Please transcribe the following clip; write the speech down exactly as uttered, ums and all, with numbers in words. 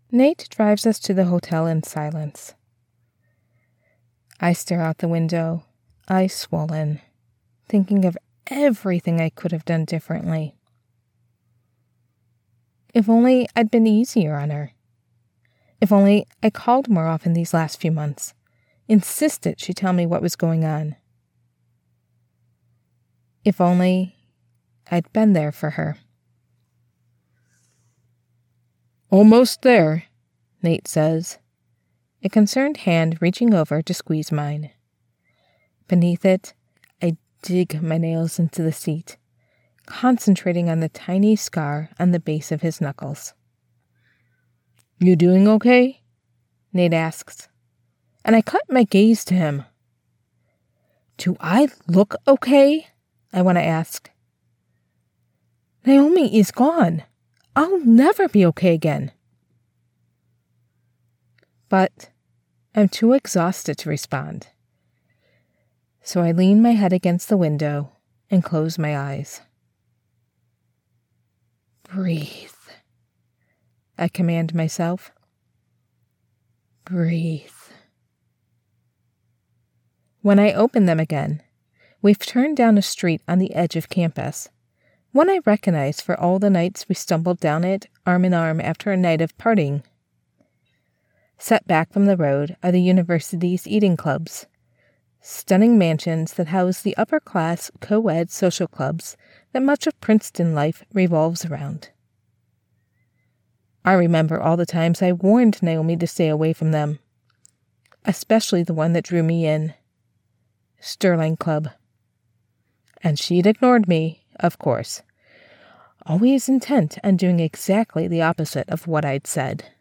Nate drives us to the hotel in silence. I stare out the window, eyes swollen, thinking of everything I could have done differently. If only I'd been easier on her. If only I called more often these last few months, insisted she tell me what was going on. If only I'd been there for her. Almost there, Nate says, a concerned hand reaching over to squeeze mine. Beneath it, I dig my nails into the seat, concentrating on the tiny scar on the base of his knuckles. You doing okay? Nate asks, and I cut my gaze to him. Do I look okay? I want to ask. Naomi is gone. I'll never be okay again. But I'm too exhausted to respond. So I lean my head against the window and close my eyes. Breathe, I command myself. Breathe. When I open them again, we've turned down a street on the edge of campus, one I recognize for all the nights we stumbled down it arm in arm after a night of partying. Set back from the road are the university's eating clubs, stunning mansions that house the upper-class co-ed social clubs that much of Princeton life revolves around. I remember all the times I warned Naomi to stay away from them, especially the one that drew me in, Sterling Club. And she'd ignored me, of course, always intent on doing exactly the opposite of what I'd said.